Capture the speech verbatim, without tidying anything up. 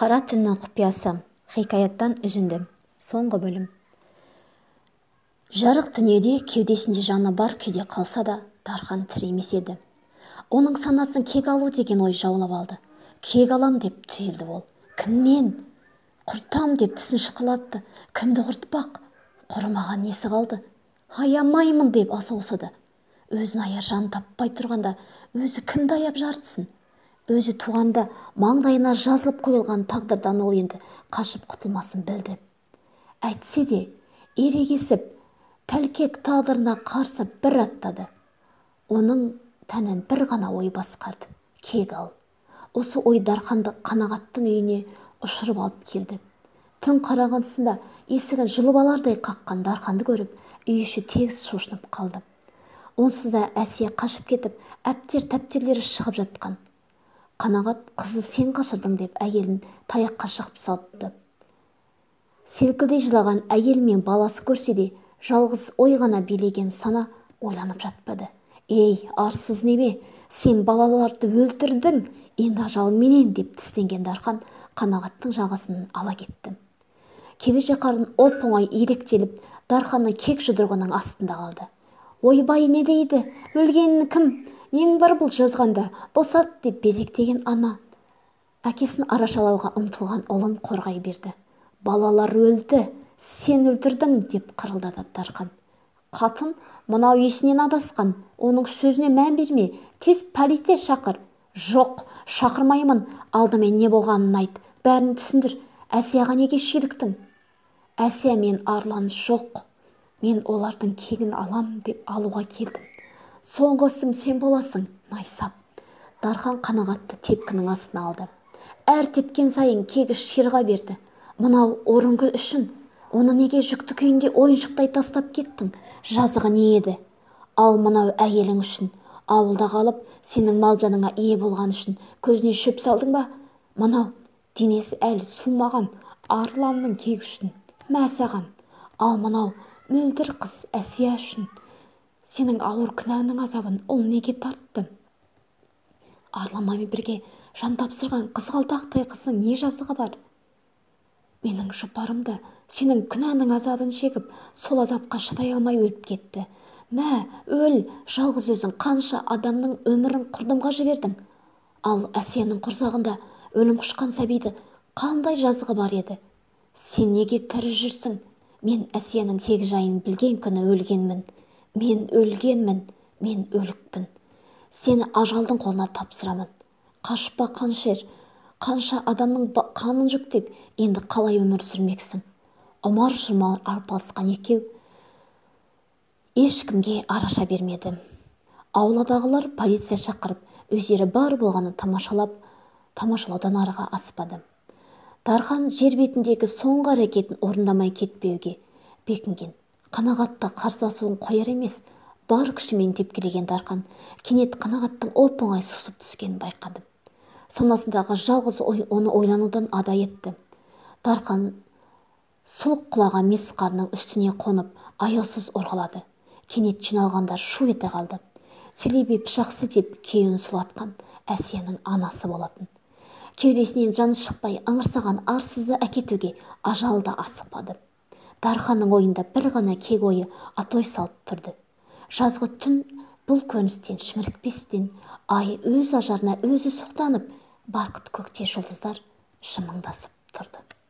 Қара түннің құпиясы. Хикаяттан үзінді. Соңғы бөлім. Жарық дүниеде кеудесінде жаны бар күйде қалса да, Дархан тірі емес еді. Оның санасын кек алу деген ой жаулап алды. Кек алам деп түйілді ол. Кімнен? Құртам деп тісін шықылатты. Кімді құртпақ? Құрымаған несі қалды? Аямаймын деп асаусыды. Өзін аяр жан таппай тұрғанда, өзі кімді аяп жартысын? Өзі туғанда маңдайына жазылып қойылған тағдырдан ол енді қашып құтылмасын білді. Әйтсе де, ерегесіп, тәлкек тағдырына қарсы бір аттады. Оның тәнін бір ғана ой басқарды. Кек ал. Осы ой Дарханды қанағаттың үйіне ұшырып алып келді. Түн қараңғысында есігін жұлып алардай қаққан Дарханды көріп, үй іші тегіс шошынып қалды. Онсыз да Әсия қашып кетіп, әптер-тәптерлері шығып жатқан. Қанағат қызды сен қашырдың деп әйелін таяққа шығып салыпты. Селкілдей жылаған әйел мен баласы көрсе де, жалғыз ой ғана билеген сана ойланып жатпады. Ей, арсыз неме, сен балаларды өлтірдің, енді ажал менен деп тістенген Дархан Қанағаттың жағасын ала кетті. Кебеже қарын оп-оңай иректеліп, Дарханның кек жұдырығының астында қалды. Ойбай не дейді, өлгенін кім? Нең бар бұл жазғанда, босат деп безектеген ана. Әкесін арашалауға ұмтылған ұлын қорғай берді. Балалар өлді, сен өлтірдің деп қырылдады Дархан. Қатын, мынау есінен адасқан, оның сөзіне мән берме, тез полиция шақыр. Жоқ, шақырмаймын, алдымен не болғанын айт, бәрін түсіндір. Әсияға неге шүйліктің? Әсия мен арлан жоқ, мен олардың кегін алам деп алуға келдім. Соңғы ісім сен боласың, найсап. Дархан Қанағатты тепкінің астына алды. Әр тепкен сайын кегі ширға берді. Мынау Орынгүл үшін, оны неге жүкті күйінде ойыншықтай тастап кеттің? Жазығы не еді? Ал мынау әйелің үшін, ауылда қалып, сенің мал-жаныңа ие болған үшін көзіне шөп салдың ба? Мынау денесі әлі сумаған арланның кегі үшін, мә саған. Ал мынау мөлдір қыз Әсия үшін, сенің ауыр күнәнің азабын ол неге тартты? Арламамен бірге жан тапсырған қызғалдақтай қыздың не жазығы бар? Менің жұпарым да сенің күнәнің азабын шегіп, сол азапқа шыдай алмай өліп кетті. Мә, өл, жалғыз өзің қанша адамның өмірін құрдымға жібердің. Ал Әсияның құрсағында өлім құшқан сәбиді қандай жазығы бар еді? Сен неге тірі жүрсің? Мен Әсияның тегі жайын білген күні өлгенмін. Мен өлгенмін, мен өлікпін. Сені ажалдың қолына тапсырамын. Қашпа қаншер, қанша адамның қанын жүктеп, енді қалай өмір сүрмексің? Ұмар-жұмар арпалысқан екеу ешкімге араша бермеді. Ауладағылар полиция шақырып, өздері бар болғаны тамашалап, тамашалаудан арыға аспады. Дархан жер бетіндегі соңғы әрекетін орындамай кетпеуге бекінген. Қанағатта қарсыласуын қояр емес, бар күшімен тепкілеген Дархан кенет Қанағаттың оп-оңай сусып түскенін байқады. Санасындағы жалғыз ой оны ойланудан ада етті. Дархан сұлық құлаған мес қарының үстіне қонып, аяусыз ұрғылады. Кенет жиналғандар шу ете қалды. Селебе пышақ сілтеп күйін сұлатқан Әсияның анасы болатын. Кеудесінен жаны шықпай ыңырсаған арсызды әкетуге ажал да асықпады. Дарханның ойында бір ғана кек ойы атой салып тұрды. Жазғы түн бұл көріністен шімірікпестен ай өз ажарына өзі сұқтанып, барқыт көкте жұлдыздар жымыңдасып тұрды.